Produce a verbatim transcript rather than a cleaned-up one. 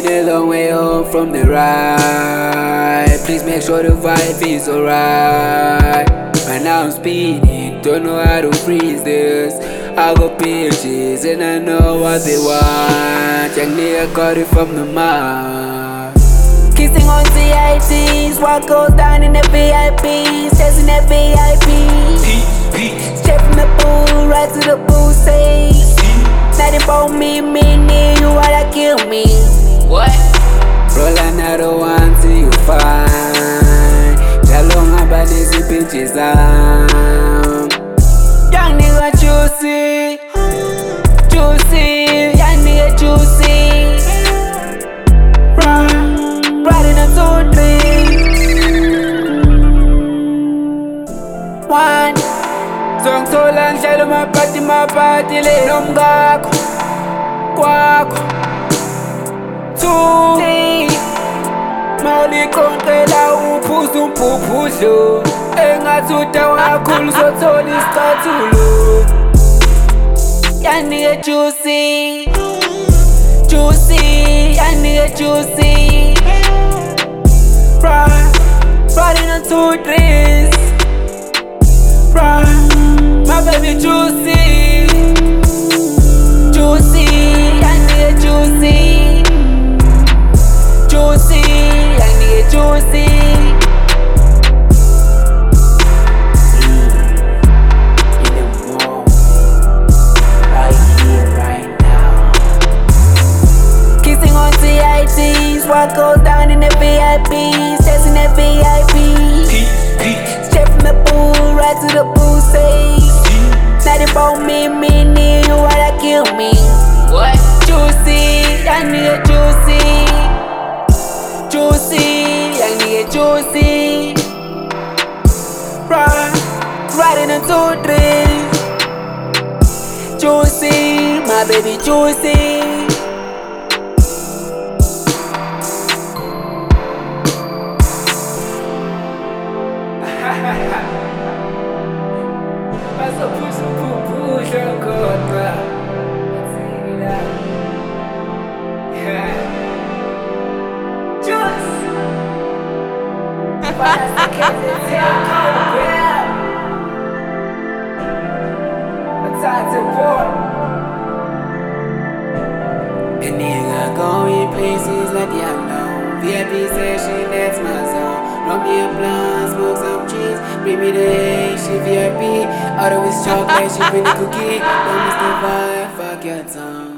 been a long way home from the ride. Please make sure the vibe is alright. Right now I'm speeding, don't know how to freeze this. I got bitches and I know what they want. Young nigga got it from the mouth. Kissing on C I Ts, what goes down in the V I P, stays in the V I P. Straight from the pool, right to the pool, say nothing about me, me, me, you wanna kill me. What? Roll another one till you find. Jalong about these bitches down. Young nigga juicy, juicy, young nigga juicy. Run, run in a two, three. One. Song so long, shall my party, my party, lay no mgako. Kwako. Two. Three. Mauli konkela uphuza umphuphudlo. Engathuta wakhulu sothola isicathulo. Young nigga juicy, juicy, young nigga juicy. Run, Run in a two, threes. run, my baby juicy. Juicy, young nigga juicy. Juicy, young nigga juicy. In the mall, right here, right now. Kissing on C I Ts, what goes down in the V I P, stays in the V I P. Straight from the pool, right to the pool, say nothing about me, me, me, you wanna kill me. What? Juicy, young nigga juicy. Juicy, young nigga juicy. Run, right in a two, three. Juicy, my baby juicy. Mas eu puxo o cupu, jogou, tá? Juice! Parece que esse é o cover. But time to pour. A nigga going places like yellow. V I P session, that's my zone. Roll me a blunt, smoke some cheese. Bring me the A, she V I P. Auto is chocolate, she bring the cookie. Don't miss the vibe, fuck your tongue.